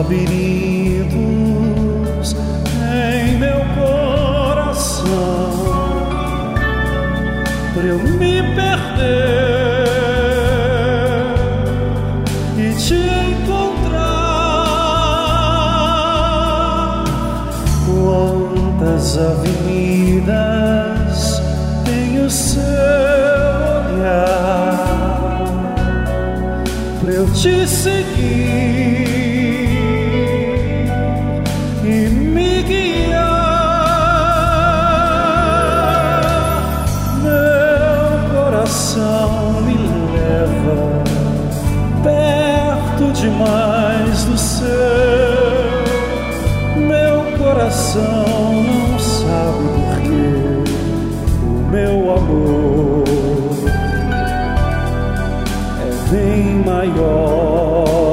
labirintos em meu coração, pra eu me perder e te encontrar. Quantas avenidas tem o seu olhar pra eu te seguir e me guiar. Meu coração me leva perto demais do seu. Meu coração não sabe porquê. O meu amor é bem maior